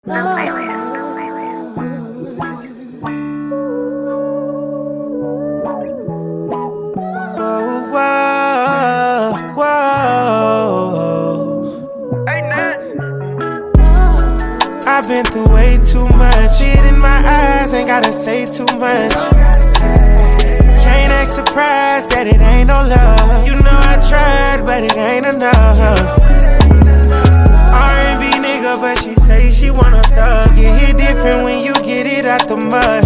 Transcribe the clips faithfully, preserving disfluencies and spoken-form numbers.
playlist. Whoa, whoa, whoa. Hey, Nat. I've been through way too much. See it in my eyes, ain't gotta say too much. Can't act surprised that it ain't no love. You know I tried, but it ain't enough. R and B nigga, but she say she wanna thug. It hit different when you get it out the mud.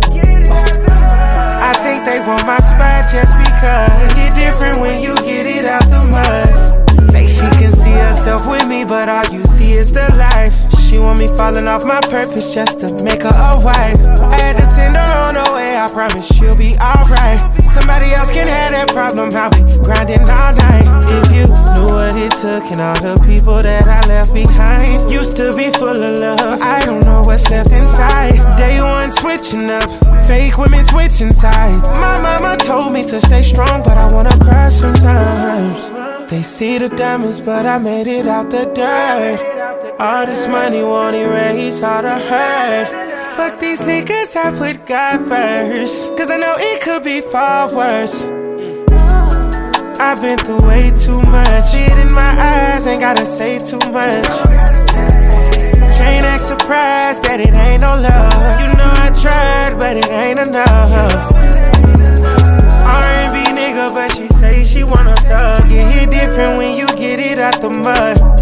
I think they want my spot just because. It hit different when you get it out the mud. Say she can see herself with me, but all you see is the life. She want me falling off my purpose just to make her a wife. I had to send her on her way, I promise she'll be alright. Somebody else can have that problem, I'll be grinding all night. If you knew what it took and all the people that I left behind. Used to be full of love, I don't know what's left inside. Day one switching up, fake women switching sides. My mama told me to stay strong, but I wanna cry sometimes. They see the diamonds, but I made it out the dirt. All this money won't erase all the hurt. Fuck these niggas, I put God first. Cause I know it could be far worse. I've been through way too much. See it in my eyes, ain't gotta say too much. Can't act surprised that it ain't no love. You know I tried, but it ain't enough. R and B nigga, but she say she wanna thug. It hit different when you get it out the mud.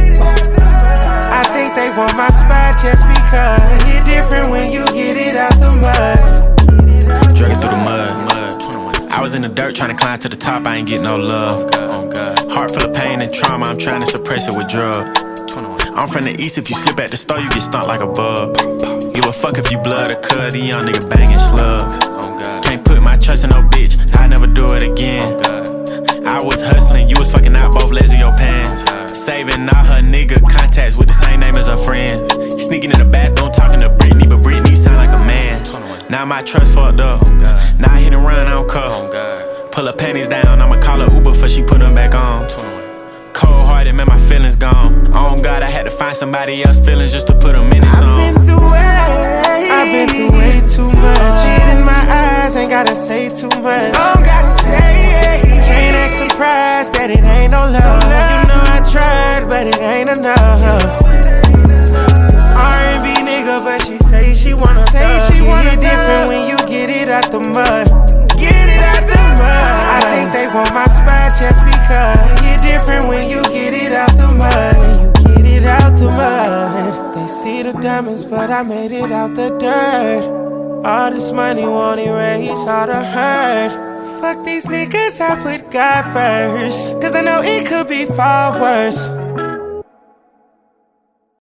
I think they want my spot just because. It hit different when you get it out the mud. Drug it through the mud, mud. I was in the dirt trying to climb to the top, I ain't get no love. Heart full of pain and trauma, I'm trying to suppress it with drugs. I'm from the east, if you slip at the store, you get stumped like a bug. Give a fuck if you blood or cut, these young nigga banging slugs. Can't put my trust in no bitch, I never do it again. I was hustling, you was fucking out both legs of your pants. Saving all her nigga contacts with the same name as her friends. Sneaking in the bathroom talking to Britney, but Britney sound like a man. Now my trust fucked up, now I hit and run, I don't cuff. Pull her panties down, I'ma call her Uber for she put them back on. Cold hearted, man, my feelings gone. Oh God, I had to find somebody else's feelings just to put them in this song. I've been through way, I've been through way too much. See it in my eyes, ain't gotta say too much. Don't gotta say it. Can't act surprised that it ain't no love. You know I tried, but it ain't enough. R and B nigga, but she say she wanna say she wanna hit different when you get it out the mud. Get it out the mud. I think they want my spot just because. Hit different when you get it out the mud. You get it out the mud. They see the diamonds, but I made it out the dirt. All this money won't erase all the hurt. Fuck these niggas, I put God first. Cause I know it could be far worse.